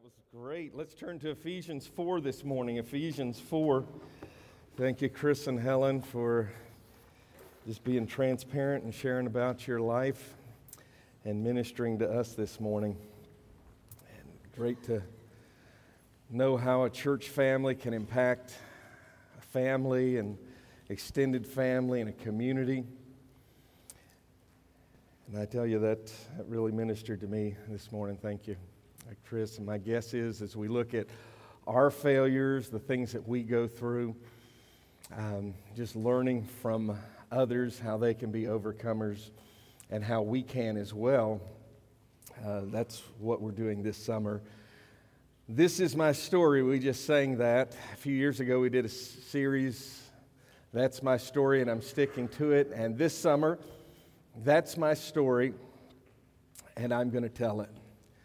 was great. Let's turn to Ephesians 4 this morning. Ephesians 4. Thank you, Chris and Helen, for just being transparent and sharing about your life and ministering to us this morning. And great to know how a church family can impact a family and extended family and a community. And I tell you, that really ministered to me this morning. Thank you, Chris. And my guess is, as we look at our failures, the things that we go through, just learning from others how they can be overcomers and how we can as well. That's what we're doing this summer. This is my story. We just sang that. A few years ago, we did a series, That's My Story, and I'm sticking to it. And this summer, that's my story, and I'm going to tell it.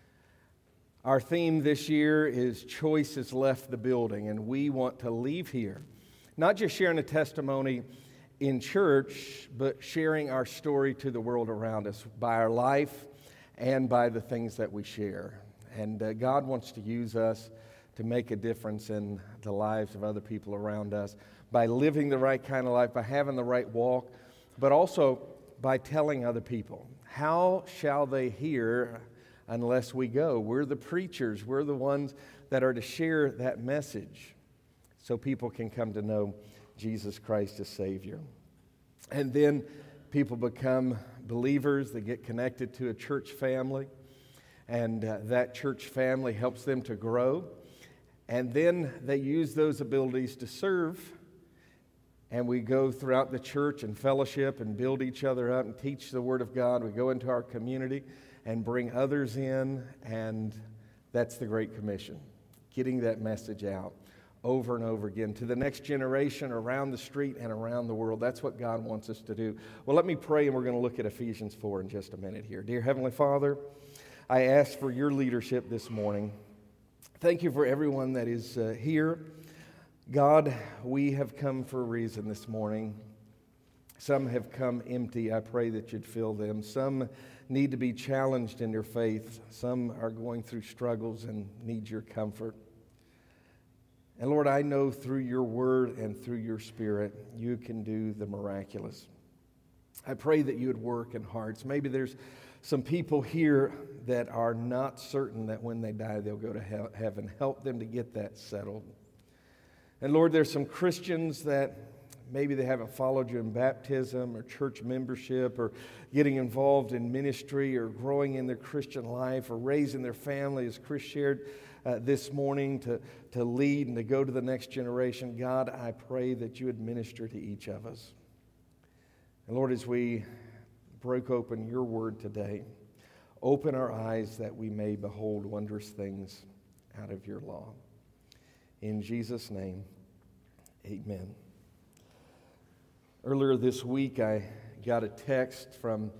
Our theme this year is Choice Has Left the Building, and we want to leave here, not just sharing a testimony in church, but sharing our story to the world around us by our life and by the things that we share. And God wants to use us to make a difference in the lives of other people around us by living the right kind of life, by having the right walk, but also by telling other people. How shall they hear unless we go? We're the preachers. We're the ones that are to share that message so people can come to know Jesus Christ as Savior. And then people become believers. They get connected to a church family, and that church family helps them to grow. And then they use those abilities to serve. And we go throughout the church and fellowship and build each other up and teach the Word of God. We go into our community and bring others in, and that's the Great Commission, getting that message out over and over again to the next generation around the street and around the world. That's what God wants us to do. Well, let me pray, and we're going to look at Ephesians 4 in just a minute here. Dear Heavenly Father, I ask for your leadership this morning. Thank you for everyone that is here. God, we have come for a reason this morning. Some have come empty. I pray that you'd fill them. Some need to be challenged in their faith. Some are going through struggles and need your comfort. And Lord, I know through your word and through your spirit, you can do the miraculous. I pray that you would work in hearts. Maybe there's some people here that are not certain that when they die, they'll go to heaven. Help them to get that settled. And Lord, there's some Christians that maybe they haven't followed you in baptism or church membership or getting involved in ministry or growing in their Christian life or raising their family, as Chris shared this morning, to lead and to go to the next generation. God, I pray that you would minister to each of us. And Lord, as we broke open your word today, open our eyes that we may behold wondrous things out of your law. In Jesus' name, amen. Earlier this week, I got a text from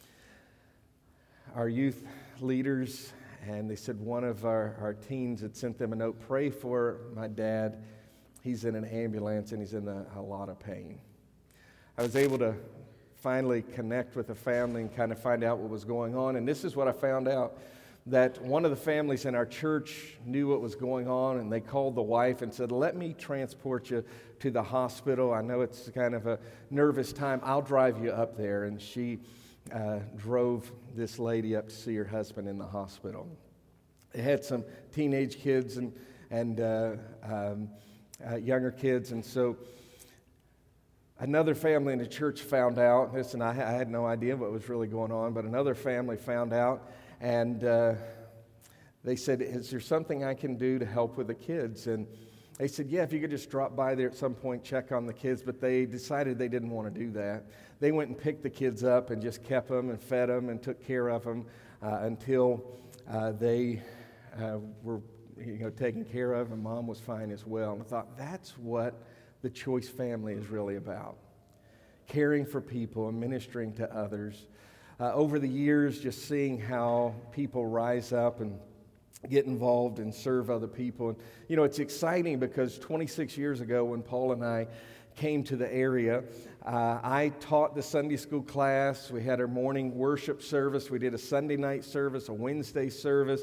our youth leaders, and they said one of our teens had sent them a note, pray for my dad. He's in an ambulance, and he's in a lot of pain. I was able to finally connect with the family and kind of find out what was going on, and this is what I found out. That one of the families in our church knew what was going on, and they called the wife and said, let me transport you to the hospital. I know it's kind of a nervous time. I'll drive you up there. And she drove this lady up to see her husband in the hospital. They had some teenage kids and younger kids, and so another family in the church found out. Listen, I had no idea what was really going on, but another family found out. And they said, is there something I can do to help with the kids? And they said, yeah, if you could just drop by there at some point, check on the kids. But they decided they didn't want to do that. They went and picked the kids up and just kept them and fed them and took care of them until they were taken care of, and mom was fine as well. And I thought, that's what the Choice family is really about. Caring for people and ministering to others. Over the years, just seeing how people rise up and get involved and serve other people. And, it's exciting because 26 years ago when Paul and I came to the area, I taught the Sunday school class. We had our morning worship service. We did a Sunday night service, a Wednesday service.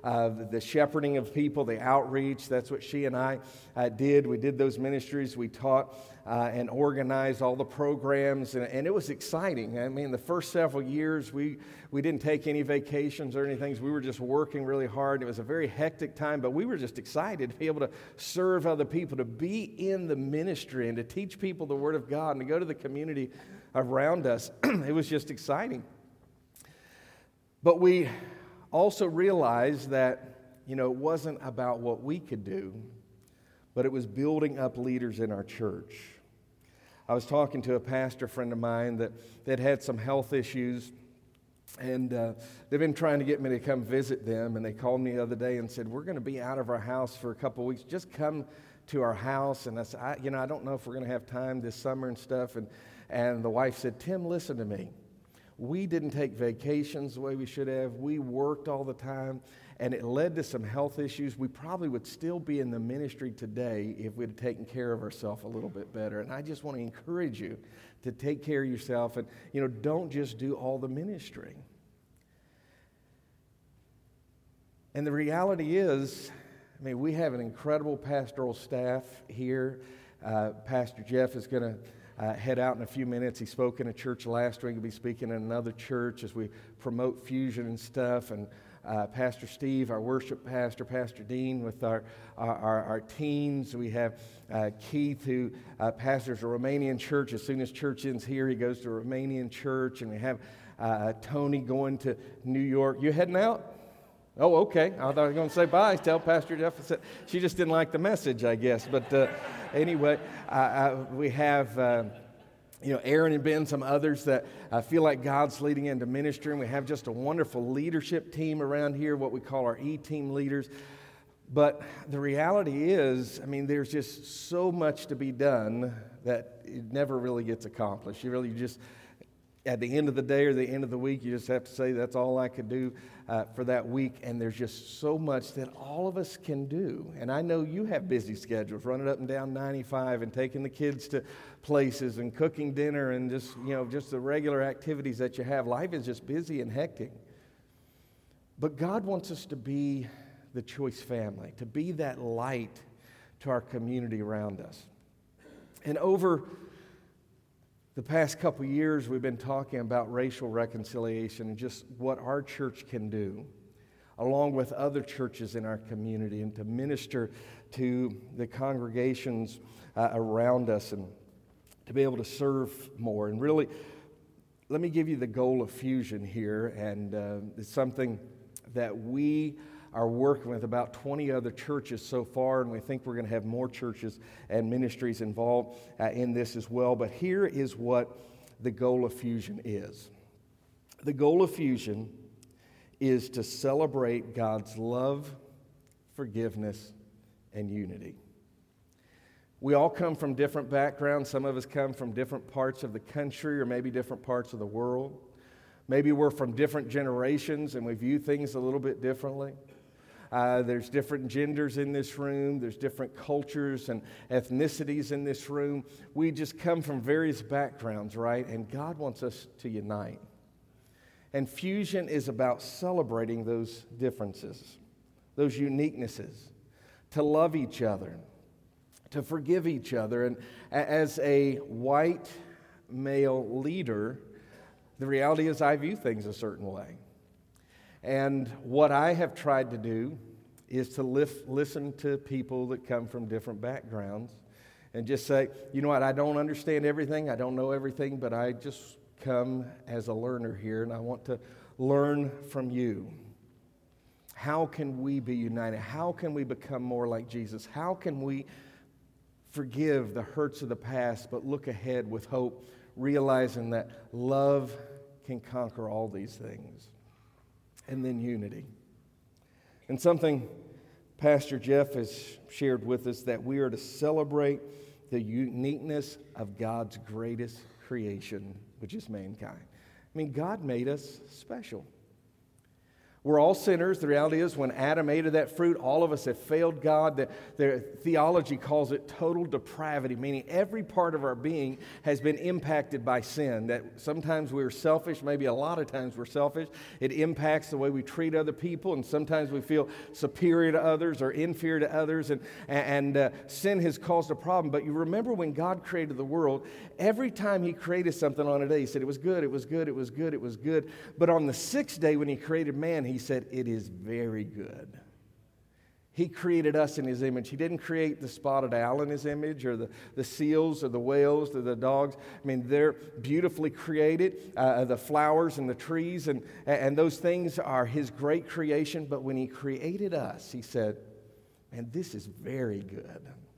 the shepherding of people, the outreach. That's what she and I did. We did those ministries. We taught and organized all the programs, and it was exciting. I mean, the first several years, we didn't take any vacations or anything. We were just working really hard. It was a very hectic time, but we were just excited to be able to serve other people, to be in the ministry and to teach people the Word of God and to go to the community around us. It was just exciting. But we also realized that, it wasn't about what we could do, but it was building up leaders in our church. I was talking to a pastor friend of mine that had some health issues, and they've been trying to get me to come visit them, and they called me the other day and said, we're going to be out of our house for a couple of weeks. Just come to our house. And I said, I don't know if we're going to have time this summer and stuff. And the wife said, Tim, listen to me. We didn't take vacations the way we should have. We worked all the time, and it led to some health issues. We probably would still be in the ministry today if we'd taken care of ourselves a little bit better. And I just want to encourage you to take care of yourself and, don't just do all the ministry. And the reality is, we have an incredible pastoral staff here. Pastor Jeff is going to head out in a few minutes. He spoke in a church last week. He'll be speaking in another church as we promote Fusion and stuff. And Pastor Steve, our worship pastor, Pastor Dean with our teens. We have Keith, who pastors a Romanian church. As soon as church ends here, he goes to a Romanian church. And we have Tony going to New York. You heading out? Oh, okay. I thought I was going to say bye. Tell Pastor Jeff. She just didn't like the message, I guess. But anyway, we have, Aaron and Ben, some others that feel like God's leading into ministry. And we have just a wonderful leadership team around here, what we call our E-team leaders. But the reality is, there's just so much to be done that it never really gets accomplished. You just, at the end of the day or the end of the week, you just have to say, that's all I could do for that week. And there's just so much that all of us can do. And I know you have busy schedules, running up and down 95 and taking the kids to places and cooking dinner and just the regular activities that you have. Life is just busy and hectic. But God wants us to be the choice family, to be that light to our community around us. And over the past couple years, we've been talking about racial reconciliation and just what our church can do, along with other churches in our community, and to minister to the congregations around us and to be able to serve more. And really, let me give you the goal of Fusion here, and it's something that we are working with about 20 other churches so far, and we think we're going to have more churches and ministries involved in this as well. But here is what the goal of Fusion is. The goal of Fusion is to celebrate God's love, forgiveness, and unity. We all come from different backgrounds. Some of us come from different parts of the country or maybe different parts of the world. Maybe we're from different generations and we view things a little bit differently. There's different genders in this room. There's different cultures and ethnicities in this room. We just come from various backgrounds, right? And God wants us to unite. And Fusion is about celebrating those differences, those uniquenesses, to love each other, to forgive each other. And as a white male leader, the reality is I view things a certain way. And what I have tried to do is to listen to people that come from different backgrounds and just say, you know what, I don't understand everything, I don't know everything, but I just come as a learner here and I want to learn from you. How can we be united? How can we become more like Jesus? How can we forgive the hurts of the past but look ahead with hope, realizing that love can conquer all these things? And then unity. And something Pastor Jeff has shared with us, that we are to celebrate the uniqueness of God's greatest creation, which is mankind. God made us special. We're all sinners. The reality is when Adam ate of that fruit, all of us have failed God. Their theology calls it total depravity, meaning every part of our being has been impacted by sin. That sometimes we're selfish, maybe a lot of times we're selfish. It impacts the way we treat other people, and sometimes we feel superior to others or inferior to others, and sin has caused a problem. But you remember when God created the world, every time He created something on a day, He said it was good, it was good, it was good, it was good. But on the sixth day when He created man, He said, it is very good. He created us in His image. He didn't create the spotted owl in His image, or the seals, or the whales, or the dogs. I mean, they're beautifully created. The flowers and the trees, and those things are His great creation. But when He created us, He said, man, this is very good.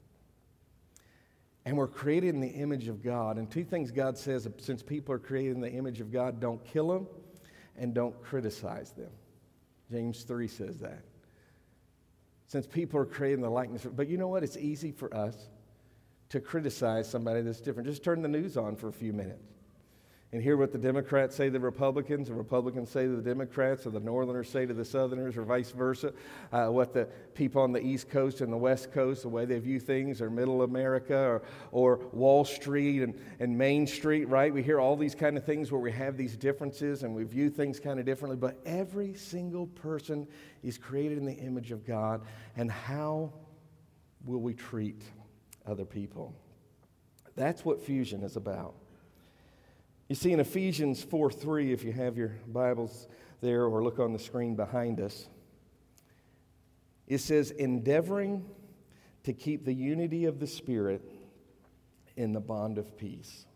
And we're created in the image of God. And two things God says, since people are created in the image of God, don't kill them and don't criticize them. James 3 says that. Since people are created in the likeness of... But you know what? It's easy for us to criticize somebody that's different. Just turn the news on for a few minutes and hear what the Democrats say to the Republicans say to the Democrats, or the Northerners say to the Southerners, or vice versa. What the people on the East Coast and the West Coast, the way they view things, or Middle America, or Wall Street and Main Street, right? We hear all these kind of things where we have these differences and we view things kind of differently, but every single person is created in the image of God. And how will we treat other people? That's what fusion is about. You see, in Ephesians 4:3, if you have your Bibles there or look on the screen behind us, it says, endeavoring to keep the unity of the Spirit in the bond of peace.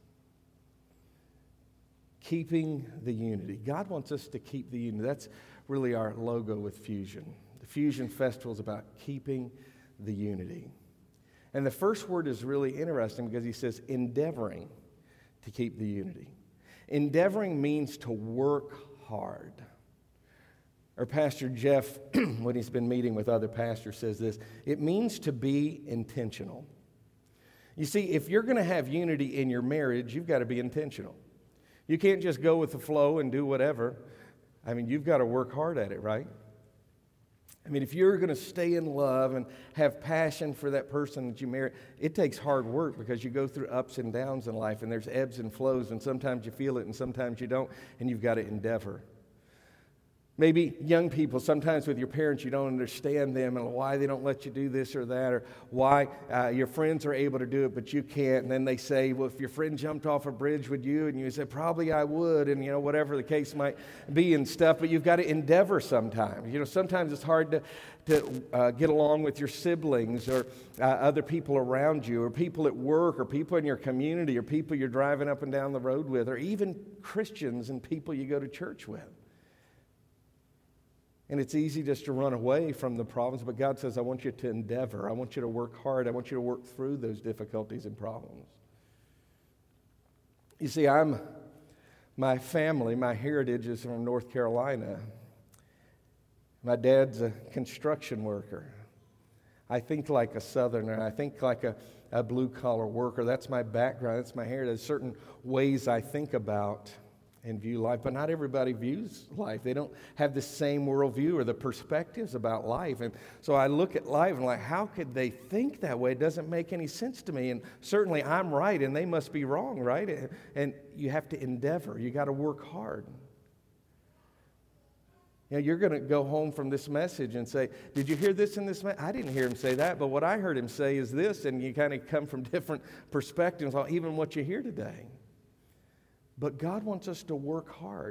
Keeping the unity. God wants us to keep the unity. That's really our logo with Fusion. The Fusion Festival is about keeping the unity. And the first word is really interesting because he says endeavoring to keep the unity. Endeavoring means to work hard. Or Pastor Jeff, when he's been meeting with other pastors, says this: it means to be intentional. You see, if you're going to have unity in your marriage, you've got to be intentional. You can't just go with the flow and do whatever. I mean, you've got to work hard at it, right? I mean, if you're going to stay in love and have passion for that person that you marry, it takes hard work because you go through ups and downs in life, and there's ebbs and flows, and sometimes you feel it and sometimes you don't, and you've got to endeavor. Maybe young people, sometimes with your parents, you don't understand them and why they don't let you do this or that, or why your friends are able to do it, but you can't. And then they say, well, if your friend jumped off a bridge, would you? And you say, probably I would, and, whatever the case might be and stuff. But you've got to endeavor sometimes. Sometimes it's hard to get along with your siblings or other people around you, or people at work, or people in your community, or people you're driving up and down the road with, or even Christians and people you go to church with. And it's easy just to run away from the problems, but God says, I want you to endeavor. I want you to work hard. I want you to work through those difficulties and problems. You see, my family, my heritage is from North Carolina. My dad's a construction worker. I think like a Southerner. I think like a blue-collar worker. That's my background. That's my heritage. Certain ways I think about and view life, but not everybody views life. They don't have the same worldview or the perspectives about life. And so I look at life and like, how could they think that way? It doesn't make any sense to me. And certainly I'm right and they must be wrong, right? And you have to endeavor. You got to work hard. You're going to go home from this message and say, did you hear this in this message? I didn't hear him say that, but what I heard him say is this, and you kind of come from different perspectives on even what you hear today. But God wants us to work hard,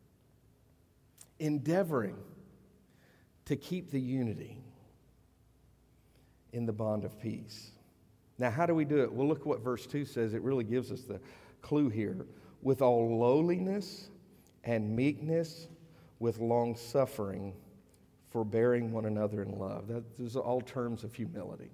endeavoring to keep the unity in the bond of peace. Now, how do we do it? Well, look what verse 2 says. It really gives us the clue here. With all lowliness and meekness, with long suffering, forbearing one another in love. Those are all terms of humility.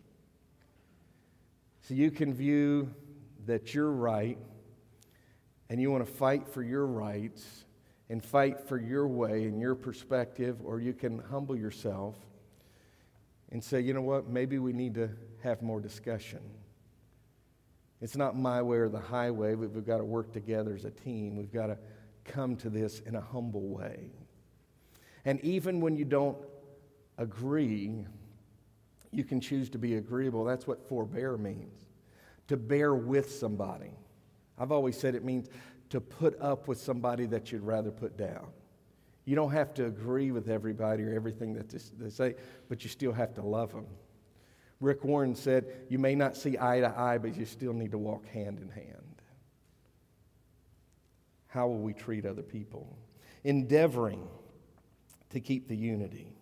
So you can view that you're right, and you want to fight for your rights and fight for your way and your perspective, or you can humble yourself and say, you know what, maybe we need to have more discussion. It's not my way or the highway, but we've got to work together as a team. We've got to come to this in a humble way. And even when you don't agree, you can choose to be agreeable. That's what forbear means, to bear with somebody. I've always said it means to put up with somebody that you'd rather put down. You don't have to agree with everybody or everything that they say, but you still have to love them. Rick Warren said, you may not see eye to eye, but you still need to walk hand in hand. How will we treat other people? Endeavoring to keep the unity.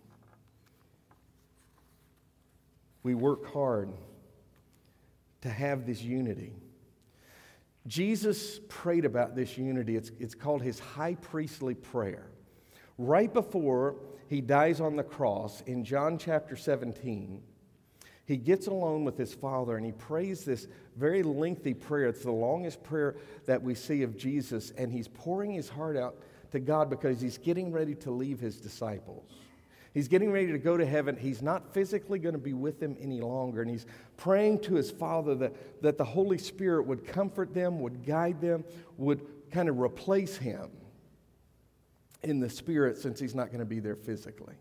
We work hard to have this unity. Jesus prayed about this unity. It's called his high priestly prayer. Right before he dies on the cross, in John chapter 17, he gets alone with his Father and he prays this very lengthy prayer. It's the longest prayer that we see of Jesus, and he's pouring his heart out to God because he's getting ready to leave his disciples. He's getting ready to go to heaven. He's not physically going to be with them any longer. And he's praying to his Father that the Holy Spirit would comfort them, would guide them, would kind of replace him in the Spirit, since he's not going to be there physically.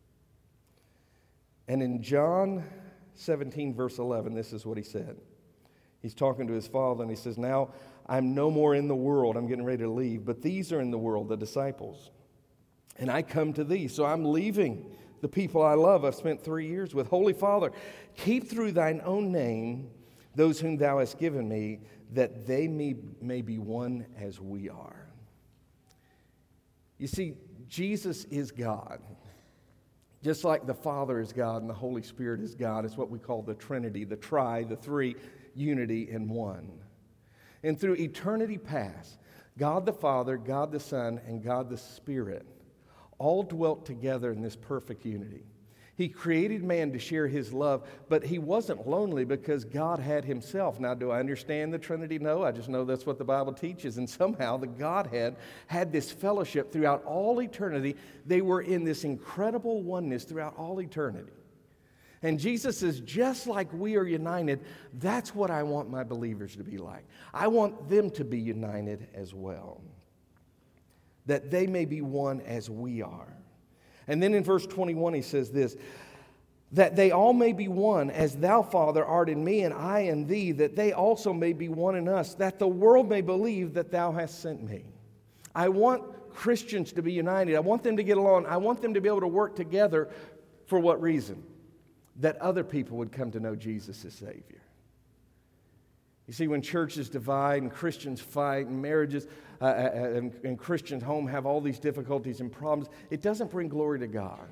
And in John 17, verse 11, this is what he said. He's talking to his Father, and he says, now I'm no more in the world. I'm getting ready to leave. But these are in the world, the disciples. And I come to thee. So I'm leaving the people I love. I've spent 3 years with. Holy Father, keep through thine own name those whom thou hast given me, that they may be one as we are. You see, Jesus is God. Just like the Father is God and the Holy Spirit is God. It's what we call the Trinity, the the three, unity in one. And through eternity past, God the Father, God the Son, and God the Spirit all dwelt together in this perfect unity. He created man to share his love, but he wasn't lonely because God had himself. Now, do I understand the Trinity? No, I just know that's what the Bible teaches. And somehow the Godhead had this fellowship throughout all eternity. They were in this incredible oneness throughout all eternity. And Jesus says, just like we are united, that's what I want my believers to be like. I want them to be united as well, that they may be one as we are. And then in verse 21 he says this, that they all may be one, as thou, Father, art in me and I in thee, that they also may be one in us, that the world may believe that thou hast sent me. I want Christians to be united. I want them to get along. I want them to be able to work together. For what reason? That other people would come to know Jesus as Savior. You see, when churches divide and Christians fight and marriages and Christians' home have all these difficulties and problems, it doesn't bring glory to God.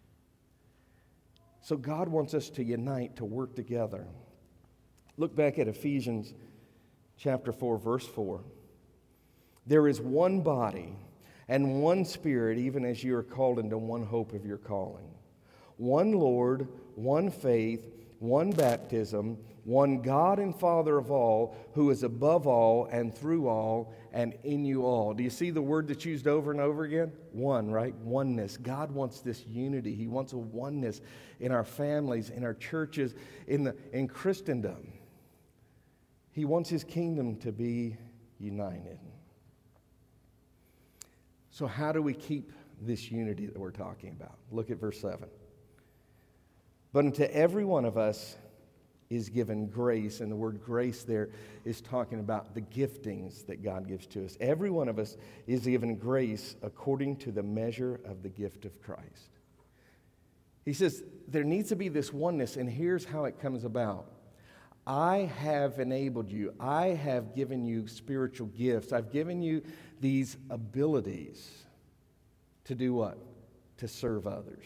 So God wants us to unite, to work together. Look back at Ephesians chapter 4, verse 4. There is one body and one Spirit, even as you are called into one hope of your calling. One Lord, one faith, one baptism, one God and Father of all, who is above all and through all and in you all. Do you see the word that's used over and over again? One, right? Oneness. God wants this unity. He wants a oneness in our families, in our churches, in Christendom. He wants his kingdom to be united. So how do we keep this unity that we're talking about? Look at verse 7. But unto every one of us is given grace, and the word grace there is talking about the giftings that God gives to us. Every one of us is given grace according to the measure of the gift of Christ. He says there needs to be this oneness, and here's how it comes about. I have enabled you. I have given you spiritual gifts. I've given you these abilities to do what? To serve others.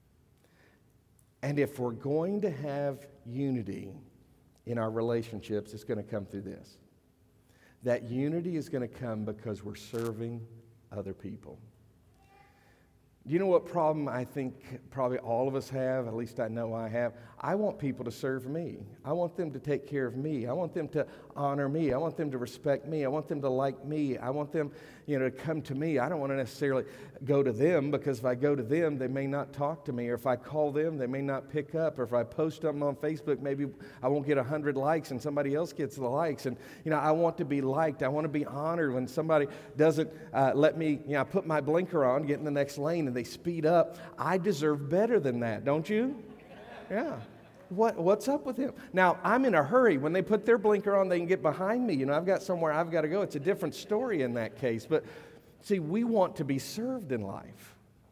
And if we're going to have unity in our relationships, it's going to come through this. That unity is going to come because we're serving other people. Do you know what problem I think probably all of us have? At least I know I have. I want people to serve me. I want them to take care of me. I want them to honor me. I want them to respect me. I want them to like me. I want them, to come to me. I don't want to necessarily go to them, because if I go to them, they may not talk to me. Or if I call them, they may not pick up. Or if I post something on Facebook, maybe I won't get 100 likes and somebody else gets the likes. And, I want to be liked. I want to be honored when somebody doesn't let me, I put my blinker on, get in the next lane, and they speed up. I deserve better than that, don't you? Yeah. What's up with him? Now, I'm in a hurry. When they put their blinker on, they can get behind me. I've got somewhere I've got to go. It's a different story in that case. But see, we want to be served in life.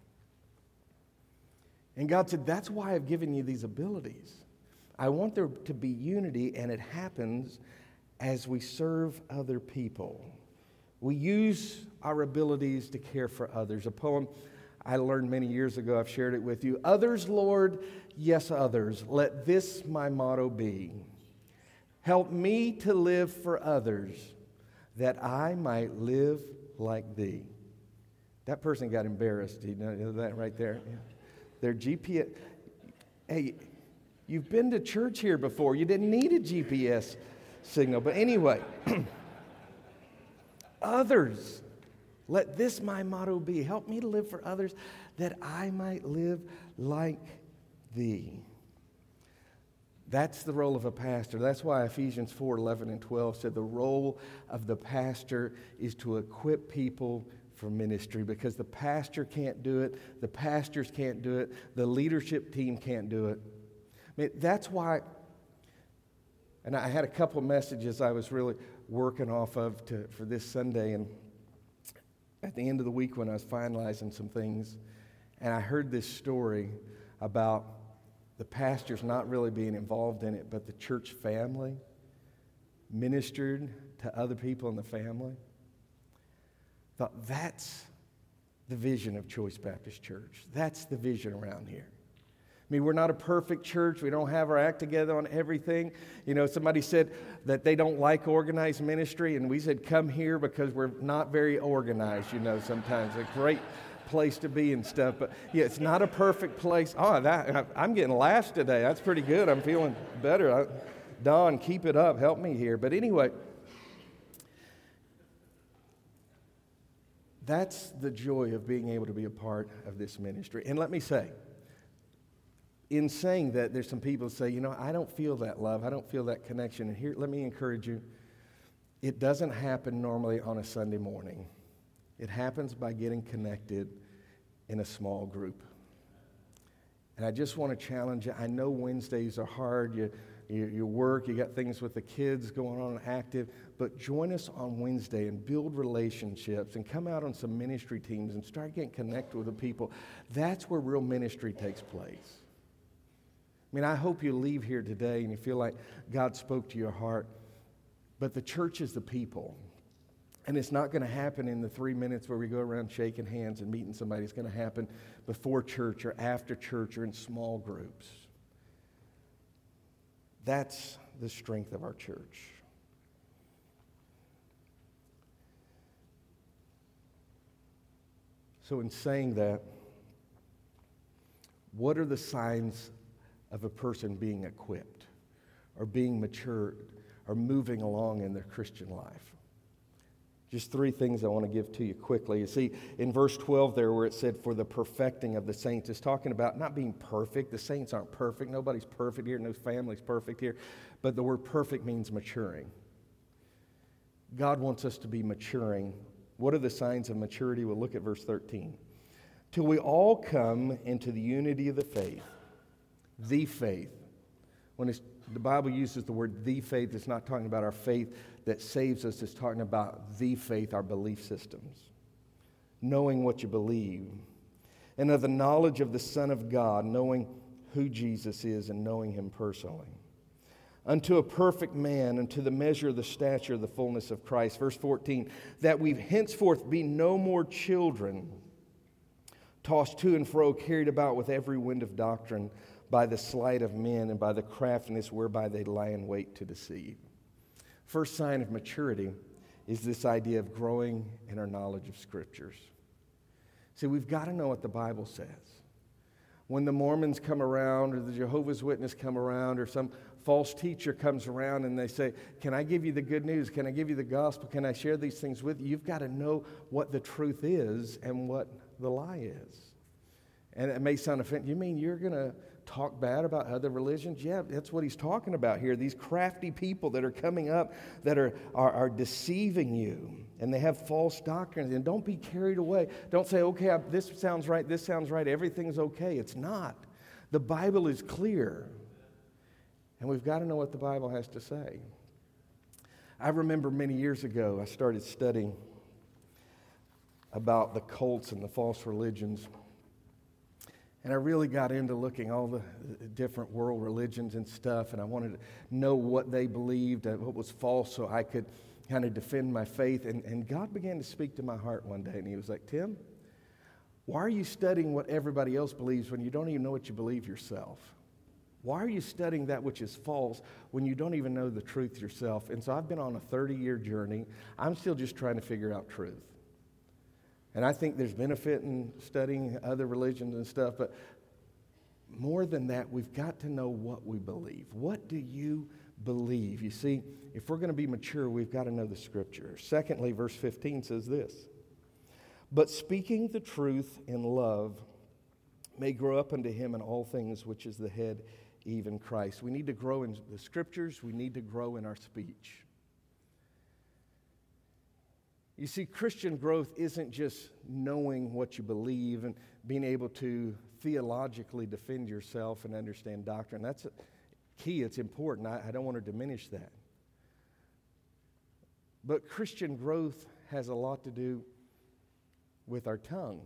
And God said, that's why I've given you these abilities. I want there to be unity, and it happens as we serve other people. We use our abilities to care for others. A poem I learned many years ago, I've shared it with you. Others, Lord, yes, others, let this my motto be. Help me to live for others, that I might live like thee. That person got embarrassed. You know that right there? Yeah. Their GPS. Hey, you've been to church here before. You didn't need a GPS signal. But anyway, others. Let this my motto be. Help me to live for others, that I might live like thee. That's the role of a pastor. That's why Ephesians 4:11 and 12 said the role of the pastor is to equip people for ministry, because the pastor can't do it, the pastors can't do it, the leadership team can't do it. I mean, that's why, and I had a couple of messages I was really working off of for this Sunday, and at the end of the week when I was finalizing some things, and I heard this story about the pastors not really being involved in it, but the church family ministered to other people in the family. I thought, that's the vision of Choice Baptist Church. That's the vision around here. I mean, we're not a perfect church. We don't have our act together on everything. Somebody said that they don't like organized ministry, and we said, come here because we're not very organized, sometimes. A great place to be and stuff. But, yeah, it's not a perfect place. I'm getting laughs today. That's pretty good. I'm feeling better. Don, keep it up. Help me here. But anyway, that's the joy of being able to be a part of this ministry. And let me say, in saying that, there's some people who say, I don't feel that love. I don't feel that connection. And here, let me encourage you. It doesn't happen normally on a Sunday morning. It happens by getting connected in a small group. And I just want to challenge you. I know Wednesdays are hard. You work, you got things with the kids going on active, but join us on Wednesday and build relationships and come out on some ministry teams and start getting connected with the people. That's where real ministry takes place. I mean, I hope you leave here today and you feel like God spoke to your heart, but the church is the people. And it's not going to happen in the 3 minutes where we go around shaking hands and meeting somebody. It's going to happen before church or after church or in small groups. That's the strength of our church. So in saying that, what are the signs of a person being equipped or being matured or moving along in their Christian life? Just 3 things I want to give to you quickly. You see, in verse 12 there where it said, for the perfecting of the saints, it's talking about not being perfect. The saints aren't perfect. Nobody's perfect here. No family's perfect here. But the word perfect means maturing. God wants us to be maturing. What are the signs of maturity? We'll look at verse 13. Till we all come into the unity of the faith. The faith. When the Bible uses the word the faith, it's not talking about our faith that saves us. It's talking about the faith, our belief systems. Knowing what you believe. And of the knowledge of the Son of God, knowing who Jesus is and knowing Him personally. Unto a perfect man, unto the measure of the stature of the fullness of Christ. Verse 14, that we henceforth be no more children, tossed to and fro, carried about with every wind of doctrine, by the sleight of men and by the craftiness whereby they lie in wait to deceive. First sign of maturity is this idea of growing in our knowledge of Scriptures. See, we've got to know what the Bible says. When the Mormons come around or the Jehovah's Witness come around or some false teacher comes around and they say, can I give you the good news? Can I give you the gospel? Can I share these things with you? You've got to know what the truth is and what the lie is. And it may sound offensive. You mean you're going to talk bad about other religions? Yeah, that's what he's talking about here. These crafty people that are coming up that are deceiving you, and they have false doctrines. And don't be carried away. Don't say, okay, this sounds right, everything's okay. It's not. The Bible is clear, and we've got to know what the Bible has to say. I remember many years ago, I started studying about the cults and the false religions. And I really got into looking all the different world religions and stuff, and I wanted to know what they believed, what was false, so I could kind of defend my faith. And God began to speak to my heart one day, and he was like, Tim, why are you studying what everybody else believes when you don't even know what you believe yourself? Why are you studying that which is false when you don't even know the truth yourself? And so I've been on a 30-year journey. I'm still just trying to figure out truth. And I think there's benefit in studying other religions and stuff, but more than that, we've got to know what we believe. What do you believe? You see, if we're going to be mature, we've got to know the Scripture. Secondly, verse 15 says this, but speaking the truth in love may grow up unto him in all things, which is the head, even Christ. We need to grow in the Scriptures. We need to grow in our speech. You see, Christian growth isn't just knowing what you believe and being able to theologically defend yourself and understand doctrine. That's key. It's important. I don't want to diminish that. But Christian growth has a lot to do with our tongue.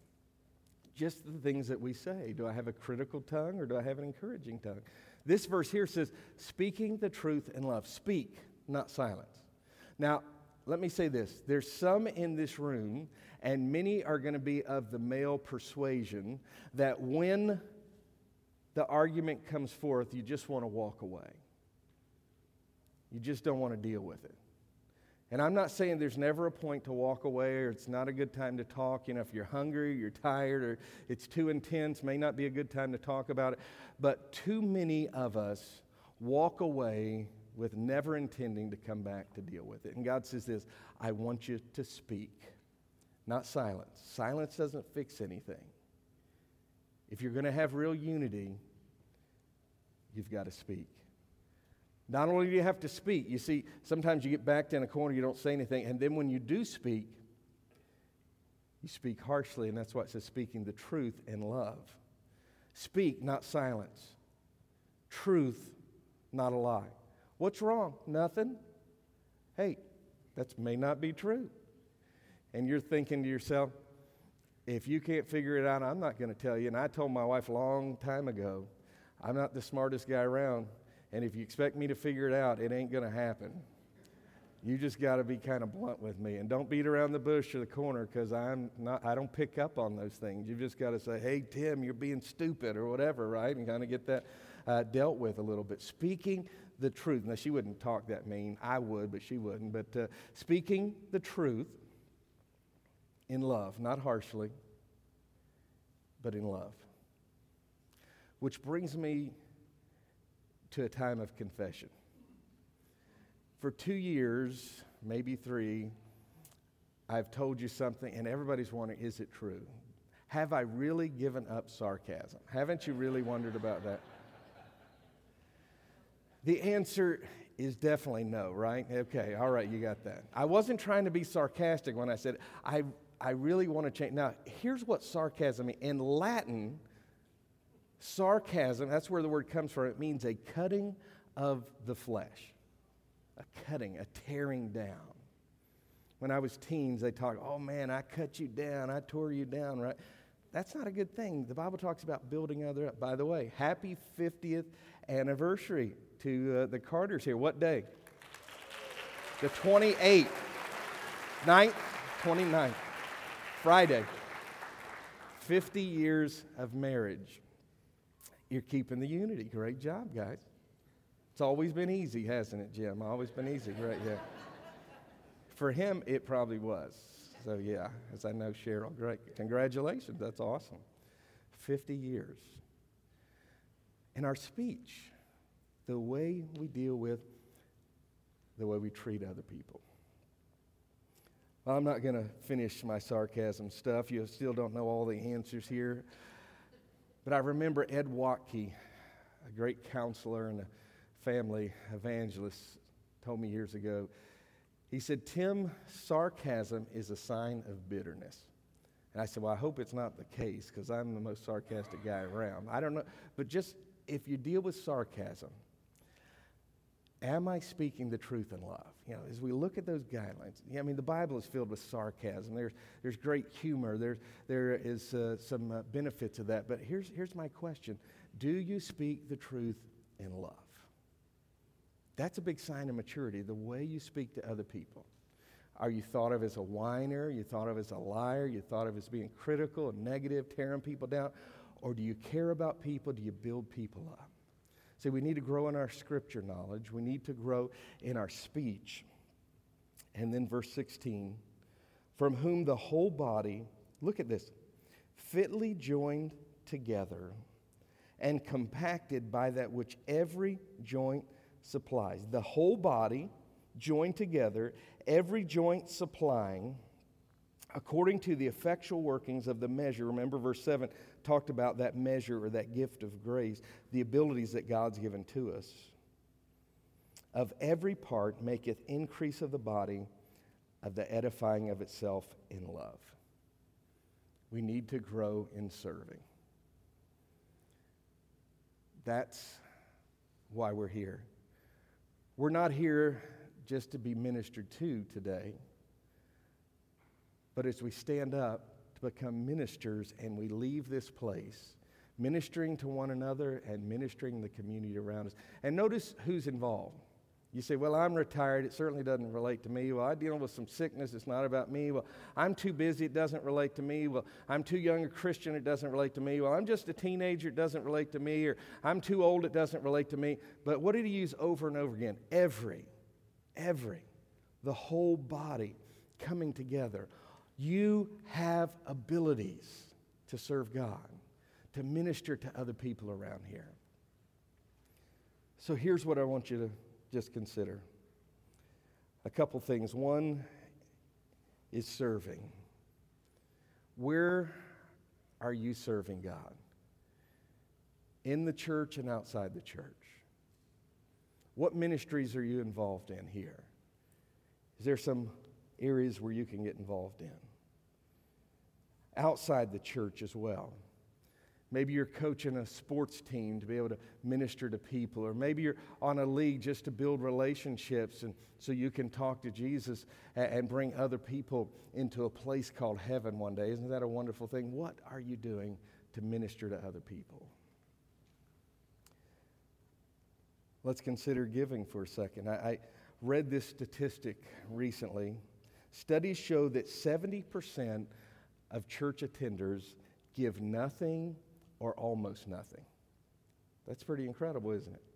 Just the things that we say. Do I have a critical tongue or do I have an encouraging tongue? This verse here says, speaking the truth in love. Speak, not silence. Now, let me say this. There's some in this room, and many are going to be of the male persuasion, that when the argument comes forth, you just want to walk away. You just don't want to deal with it. And I'm not saying there's never a point to walk away or it's not a good time to talk. You know, if you're hungry, you're tired, or it's too intense, may not be a good time to talk about it. But too many of us walk away with never intending to come back to deal with it. And God says this, I want you to speak, not silence. Silence doesn't fix anything. If you're going to have real unity, you've got to speak. Not only do you have to speak, you see, sometimes you get backed in a corner, you don't say anything, and then when you do speak, you speak harshly, and that's why it says speaking the truth in love. Speak, not silence. Truth, not a lie. What's wrong? Nothing. Hey, that may not be true. And you're thinking to yourself, if you can't figure it out, I'm not going to tell you. And I told my wife a long time ago, I'm not the smartest guy around. And if you expect me to figure it out, it ain't going to happen. You just got to be kind of blunt with me. And don't beat around the bush or the corner, because I don't pick up on those things. You've just got to say, hey, Tim, you're being stupid or whatever, right? And kind of get that dealt with a little bit. Speaking the truth. Now, she wouldn't talk that mean. I would, but she wouldn't. But speaking the truth in love, not harshly, but in love. Which brings me to a time of confession. For 2 years, maybe 3, I've told you something, and everybody's wondering, is it true? Have I really given up sarcasm? Haven't you really wondered about that? The answer is definitely no, right? Okay, all right, you got that. I wasn't trying to be sarcastic when I said, I really want to change. Now, here's what sarcasm means. In Latin, sarcasm, that's where the word comes from. It means a cutting of the flesh. A cutting, a tearing down. When I was teens, they talk, oh man, I cut you down, I tore you down, right? That's not a good thing. The Bible talks about building other up. By the way, happy 50th anniversary to the Carters here. What day? The 28th. 29th. Friday. 50 years of marriage. You're keeping the unity. Great job, guys. It's always been easy, hasn't it, Jim? Always been easy, right? Yeah. For him, it probably was. So, yeah, as I know Cheryl, great. Congratulations. That's awesome. 50 years. In our speech, the way we deal with, the way we treat other people. Well, I'm not going to finish my sarcasm stuff. You still don't know all the answers here. But I remember Ed Watke, a great counselor and a family evangelist, told me years ago, he said, "Tim, sarcasm is a sign of bitterness." And I said, well, I hope it's not the case, because I'm the most sarcastic guy around. I don't know, but just if you deal with sarcasm, am I speaking the truth in love? You know, as we look at those guidelines, I mean, the Bible is filled with sarcasm. There's great humor. There is some benefit to that. But here's my question. Do you speak the truth in love? That's a big sign of maturity, the way you speak to other people. Are you thought of as a whiner? You thought of as a liar? You thought of as being critical and negative, tearing people down? Or do you care about people? Do you build people up? See, we need to grow in our scripture knowledge. We need to grow in our speech. And then verse 16, from whom the whole body, look at this, fitly joined together and compacted by that which every joint supplies. The whole body joined together, every joint supplying, according to the effectual workings of the measure. Remember, verse 7 talked about that measure or that gift of grace, the abilities that God's given to us. Of every part maketh increase of the body, of the edifying of itself in love. We need to grow in serving. That's why we're here. We're not here just to be ministered to today, but as we stand up to become ministers and we leave this place, ministering to one another and ministering the community around us. And notice who's involved. You say, well, I'm retired. It certainly doesn't relate to me. Well, I'm dealing with some sickness. It's not about me. Well, I'm too busy. It doesn't relate to me. Well, I'm too young a Christian. It doesn't relate to me. Well, I'm just a teenager. It doesn't relate to me. Or I'm too old. It doesn't relate to me. But what did he use over and over again? Every, the whole body coming together. You have abilities to serve God, to minister to other people around here. So here's what I want you to just consider. A couple things. One is serving. Where are you serving God? In the church and outside the church? What ministries are you involved in here? Is there some areas where you can get involved in? Outside the church as well. Maybe you're coaching a sports team to be able to minister to people, or maybe you're on a league just to build relationships and so you can talk to Jesus and bring other people into a place called heaven one day. Isn't that a wonderful thing? What are you doing to minister to other people? Let's consider giving for a second. I read this statistic recently. Studies show that 70% of church attenders give nothing or almost nothing. That's pretty incredible, isn't it?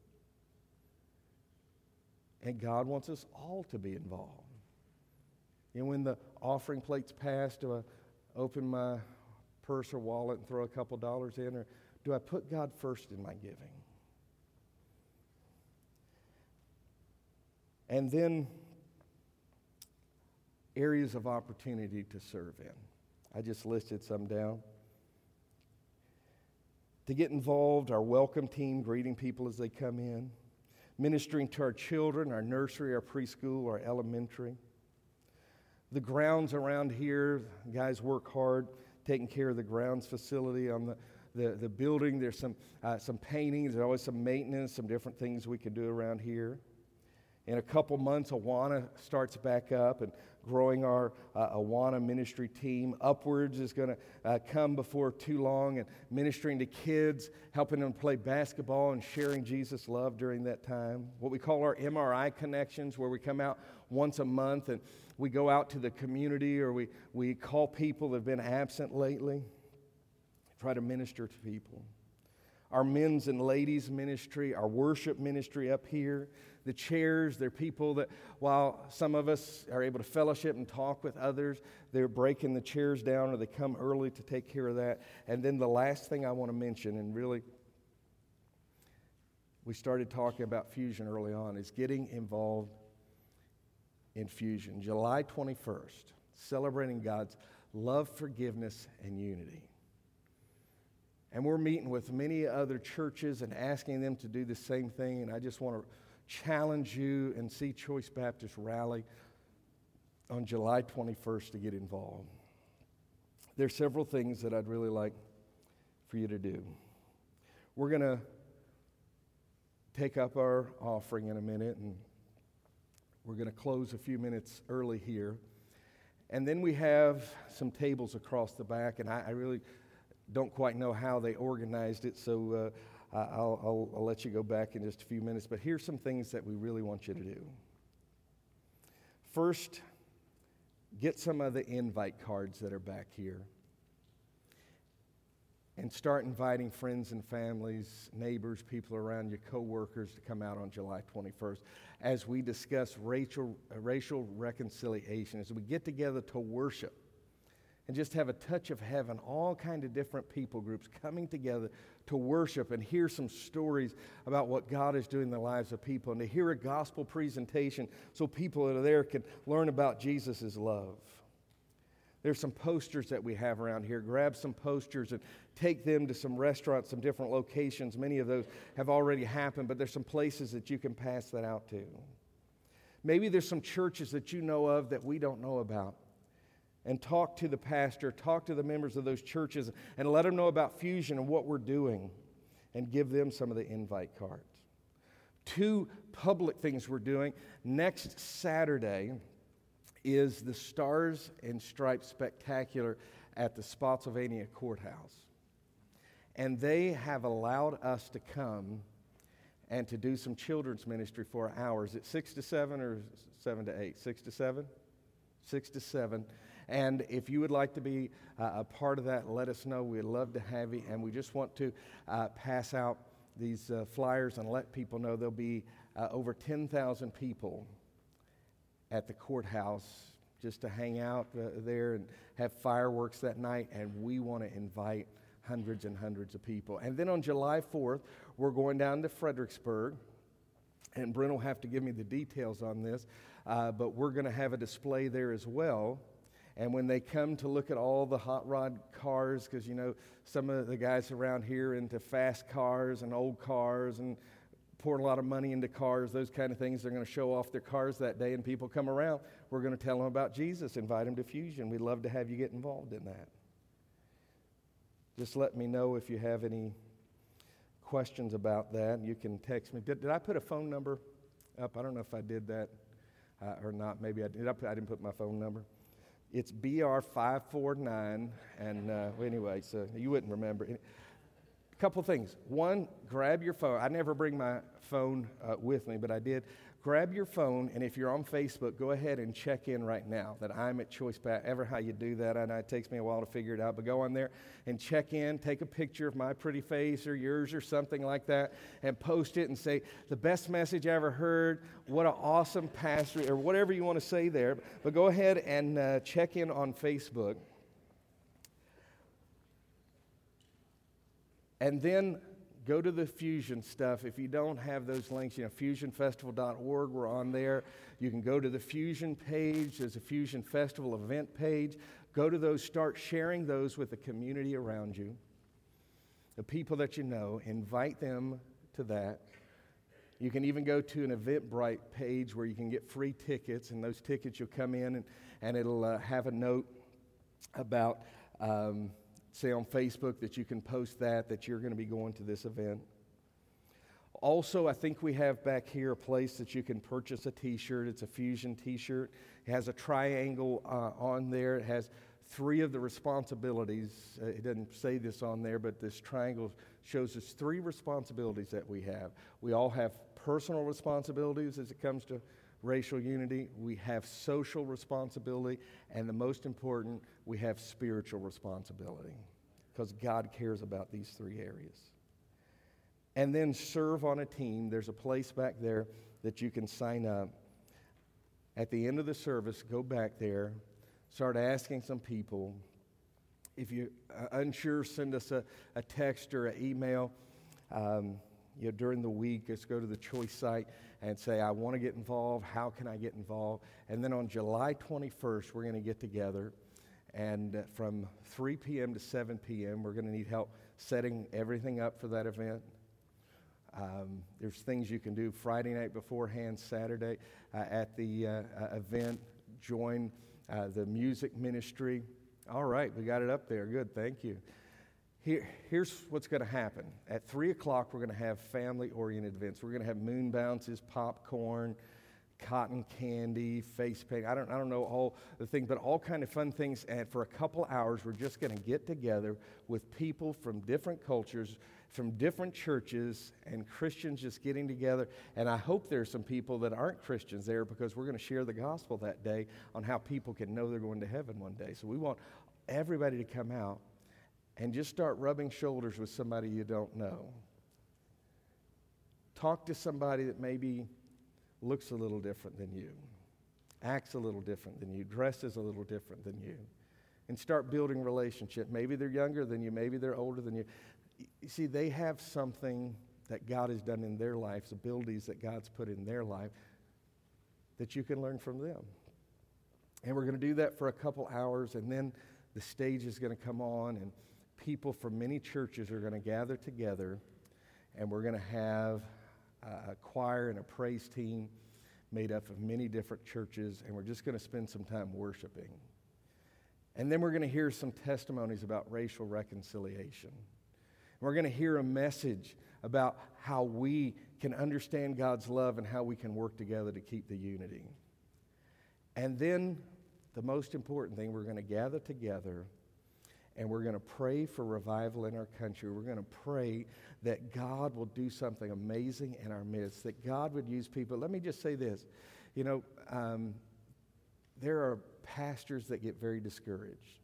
And God wants us all to be involved. And when the offering plate's passed, do I open my purse or wallet and throw a couple dollars in, or do I put God first in my giving? And then areas of opportunity to serve in. I just listed some down. To get involved, our welcome team, greeting people as they come in, ministering to our children, our nursery, our preschool, our elementary. The grounds around here, guys work hard taking care of the grounds facility on the building. There's some paintings, there's always some maintenance, some different things we can do around here. In a couple months, Awana starts back up and growing our Awana ministry team. Upwards is going to come before too long and ministering to kids, helping them play basketball and sharing Jesus' love during that time. What we call our MRI connections, where we come out once a month and we go out to the community, or we call people that have been absent lately, try to minister to people. Our men's and ladies ministry, our worship ministry up here, the chairs, they're people that, while some of us are able to fellowship and talk with others, they're breaking the chairs down, or they come early to take care of that. And then the last thing I want to mention, and really we started talking about Fusion early on, is getting involved in Fusion. July 21st, celebrating God's love, forgiveness, and unity. And we're meeting with many other churches and asking them to do the same thing. And I just want to challenge you and see Choice Baptist rally on July 21st to get involved. There's several things that I'd really like for you to do. We're going to take up our offering in a minute, and we're going to close a few minutes early here. And then we have some tables across the back, and I really don't quite know how they organized it, so I'll let you go back in just a few minutes. But here's some things that we really want you to do. First, get some of the invite cards that are back here and start inviting friends and families, neighbors, people around you, co-workers to come out on July 21st as we discuss racial reconciliation, as we get together to worship and just have a touch of heaven, all kind of different people groups coming together to worship and hear some stories about what God is doing in the lives of people, and to hear a gospel presentation so people that are there can learn about Jesus' love. There's some posters that we have around here. Grab some posters and take them to some restaurants, some different locations. Many of those have already happened, but there's some places that you can pass that out to. Maybe there's some churches that you know of that we don't know about. And talk to the pastor, talk to the members of those churches, and let them know about Fusion and what we're doing, and give them some of the invite cards. 2 public things we're doing. Next Saturday is the Stars and Stripes Spectacular at the Spotsylvania Courthouse. And they have allowed us to come and to do some children's ministry for hours. It's 6 to 7 or 7 to 8? 6 to 7? 6 to 7. And if you would like to be a part of that, let us know. We'd love to have you. And we just want to pass out these flyers and let people know there'll be over 10,000 people at the courthouse just to hang out there and have fireworks that night. And we want to invite hundreds and hundreds of people. And then on July 4th, we're going down to Fredericksburg. And Brent will have to give me the details on this. But we're going to have a display there as well. And when they come to look at all the hot rod cars, because, you know, some of the guys around here into fast cars and old cars and pour a lot of money into cars, those kind of things, they're going to show off their cars that day, and people come around. We're going to tell them about Jesus, invite them to Fusion. We'd love to have you get involved in that. Just let me know if you have any questions about that. You can text me. Did I put a phone number up? I don't know if I did that or not. Maybe I did. I didn't put my phone number. It's BR549, and anyway, so you wouldn't remember. A couple things. One, grab your phone. I never bring my phone with me, but I did. Grab your phone, and if you're on Facebook, go ahead and check in right now that I'm at Choice Baptist. Ever how you do that, I know it takes me a while to figure it out, but go on there and check in, take a picture of my pretty face or yours or something like that, and post it and say, the best message I ever heard, what an awesome pastor, or whatever you want to say there. But go ahead and check in on Facebook. And then go to the Fusion stuff. If you don't have those links, fusionfestival.org, we're on there. You can go to the Fusion page. There's a Fusion Festival event page. Go to those, start sharing those with the community around you, the people that you know. Invite them to that. You can even go to an Eventbrite page where you can get free tickets, and those tickets you'll come in and it'll have a note about say on Facebook that you can post that you're going to be going to this event. Also, I think we have back here a place that you can purchase a t-shirt. It's a Fusion t-shirt. It has a triangle on there. It has 3 of the responsibilities. It doesn't say this on there, but this triangle shows us 3 responsibilities that we have. We all have personal responsibilities as it comes to racial unity. We have social responsibility, and the most important, we have spiritual responsibility, because God cares about these 3 areas. And then serve on a team. There's a place back there that you can sign up. At the end of the service, go back there, start asking some people. If you're unsure, send us a text or an email. During the week, just go to the Choice site and say, I want to get involved. How can I get involved? And then on July 21st, we're going to get together And from 3 p.m. to 7 p.m., we're going to need help setting everything up for that event. There's things you can do Friday night beforehand, Saturday at the event. Join the music ministry. All right, we got it up there. Good, thank you. Here's what's going to happen. At 3 o'clock, we're going to have family-oriented events. We're going to have moon bounces, popcorn, cotton candy, face paint. I don't know all the things, but all kind of fun things. And for a couple hours, we're just going to get together with people from different cultures, from different churches, and Christians just getting together. And I hope there's some people that aren't Christians there, because we're going to share the gospel that day on how people can know they're going to heaven one day. So we want everybody to come out and just start rubbing shoulders with somebody you don't know. Talk to somebody that maybe looks a little different than you, acts a little different than you, dresses a little different than you, and start building relationship. Maybe they're younger than you, maybe they're older than you. You see, they have something that God has done in their lives, abilities that God's put in their life, that you can learn from them. And we're going to do that for a couple hours, and then the stage is going to come on, and people from many churches are going to gather together, and we're going to have a choir and a praise team made up of many different churches, and we're just going to spend some time worshiping. And then we're going to hear some testimonies about racial reconciliation. We're going to hear a message about how we can understand God's love and how we can work together to keep the unity. And then the most important thing, we're going to gather together and we're going to pray for revival in our country. We're going to pray that God will do something amazing in our midst, that God would use people. Let me just say this. You know, there are pastors that get very discouraged.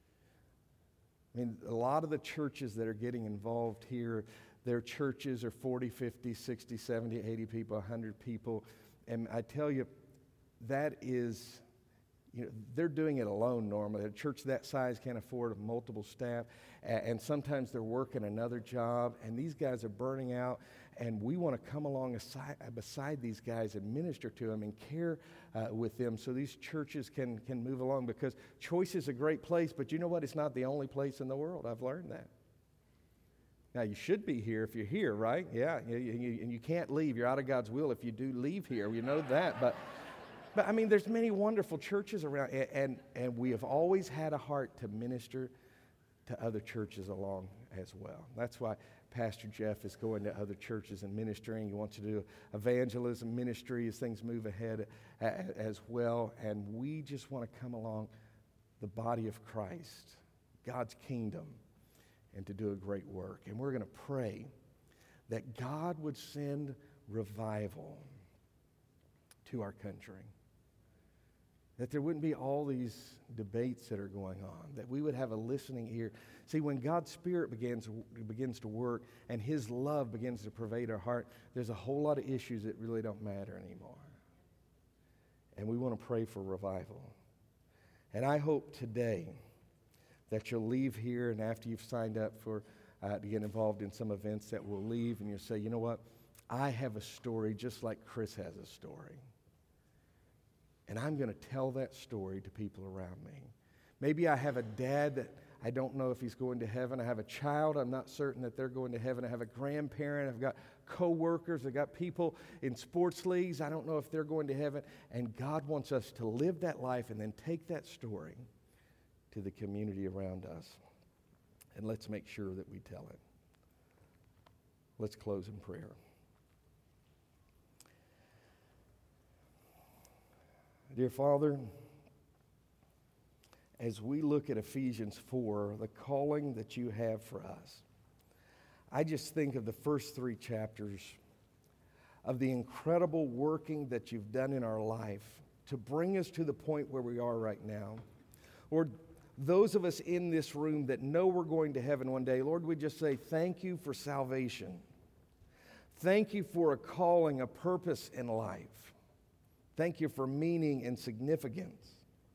I mean, a lot of the churches that are getting involved here, their churches are 40, 50, 60, 70, 80 people, 100 people. And I tell you, that is... You know, they're doing it alone normally. A church that size can't afford multiple staff, and sometimes they're working another job, and these guys are burning out, and we want to come along beside these guys and minister to them and care with them so these churches can move along, because Choice is a great place, but you know what? It's not the only place in the world. I've learned that. Now, you should be here if you're here, right? Yeah, and you can't leave. You're out of God's will if you do leave here. You know that, But I mean, there's many wonderful churches around, and we have always had a heart to minister to other churches along as well. That's why Pastor Jeff is going to other churches and ministering. He wants to do evangelism ministry as things move ahead as well. And we just want to come along the body of Christ, God's kingdom, and to do a great work. And we're going to pray that God would send revival to our country. That there wouldn't be all these debates that are going on, that we would have a listening ear. See, when God's Spirit begins to work and His love begins to pervade our heart, there's a whole lot of issues that really don't matter anymore. And we want to pray for revival. And I hope today that you'll leave here, and after you've signed up for to get involved in some events, that we'll leave and you'll say, you know what? I have a story just like Chris has a story. And I'm going to tell that story to people around me. Maybe I have a dad that I don't know if he's going to heaven. I have a child, I'm not certain that they're going to heaven. I have a grandparent, I've got co-workers, I've got people in sports leagues, I don't know if they're going to heaven. And God wants us to live that life and then take that story to the community around us. And let's make sure that we tell it. Let's close in prayer. Dear Father, as we look at Ephesians 4, the calling that you have for us, I just think of the first 3 chapters of the incredible working that you've done in our life to bring us to the point where we are right now. Lord, those of us in this room that know we're going to heaven one day, Lord, we just say thank you for salvation. Thank you for a calling, a purpose in life. Thank you for meaning and significance.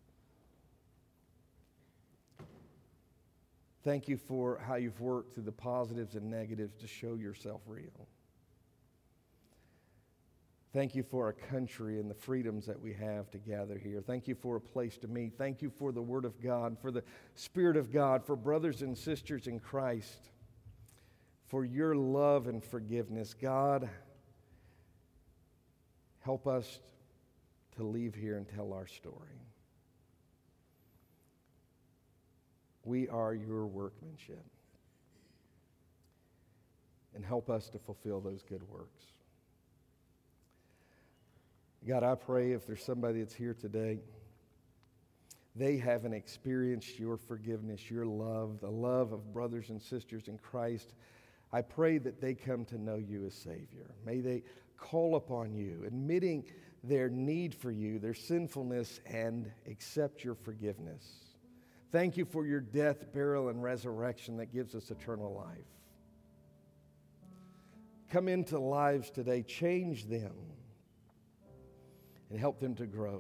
Thank you for how you've worked through the positives and negatives to show yourself real. Thank you for our country and the freedoms that we have to gather here. Thank you for a place to meet. Thank you for the Word of God, for the Spirit of God, for brothers and sisters in Christ, for your love and forgiveness. God, help us to leave here and tell our story. We are your workmanship. And help us to fulfill those good works. God, I pray if there's somebody that's here today, they haven't experienced your forgiveness, your love, the love of brothers and sisters in Christ, I pray that they come to know you as Savior. May they call upon you, admitting their need for you, their sinfulness, and accept your forgiveness. Thank you for your death, burial, and resurrection that gives us eternal life. Come into lives today, change them, and help them to grow.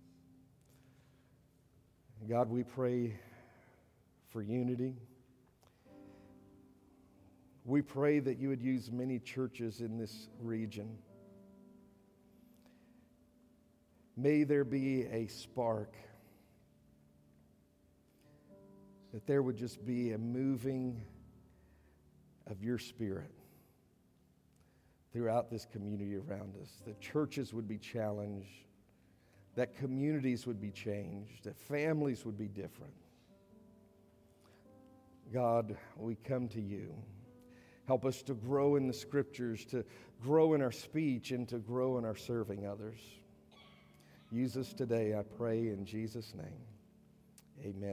God, we pray for unity. We pray that you would use many churches in this region. May there be a spark, that there would just be a moving of your Spirit throughout this community around us. That churches would be challenged, that communities would be changed, that families would be different. God, we come to you. Help us to grow in the Scriptures, to grow in our speech, and to grow in our serving others. Use us today, I pray, in Jesus' name. Amen.